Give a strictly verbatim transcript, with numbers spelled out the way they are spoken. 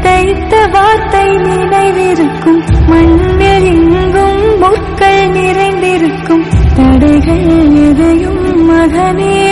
விதைத்த வார்த்தை நினைவிருக்கும். மண்ணில் எங்கும் முற்கள் நிறைந்திருக்கும். தடைகள் எதையும் மகனே